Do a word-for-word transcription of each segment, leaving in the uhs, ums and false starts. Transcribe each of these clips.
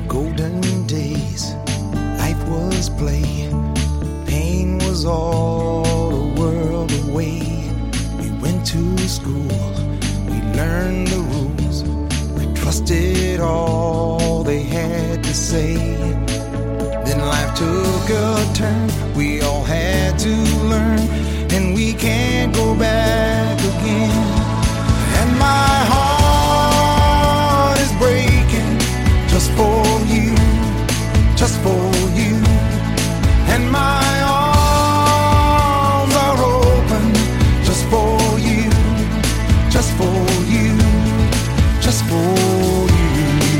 golden days, life was play. Pain was all the world away. We went to school, we learned the rules. We trusted all they had to say. Then life took a turn, we all had to learn, and we can't go back again. And my heart is breaking just for you, just for you. And my arms are open just for you, just for you, just for you.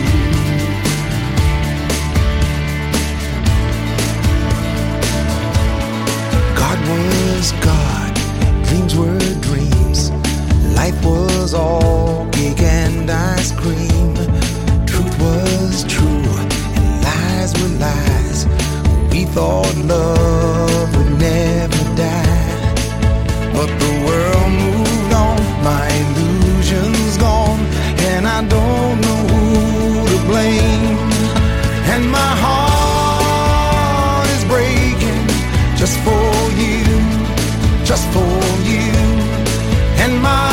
God was God, dreams were dreams. Life was all cake and ice cream. Truth was true and lies were lies. We thought love would never die, but the world moved on, my illusions gone, and I don't know who to blame. And my heart is breaking just for you, just for you. And my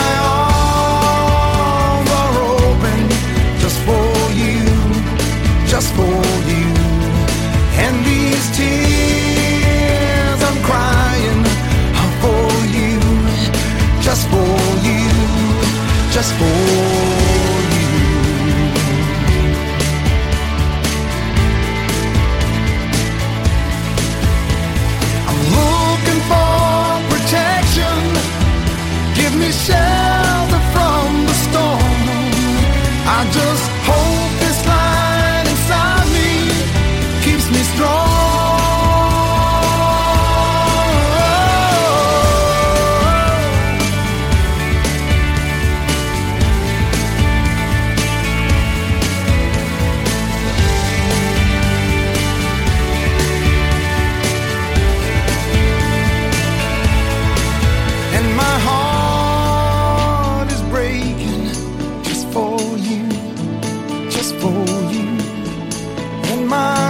arms are open just for you, just for you. And these tears I'm crying are for you, just for you, just for you. I'm looking for protection, give me shelter from the storm. I just hope this light inside me keeps me strong. And my heart is breaking just for you, just for you. And my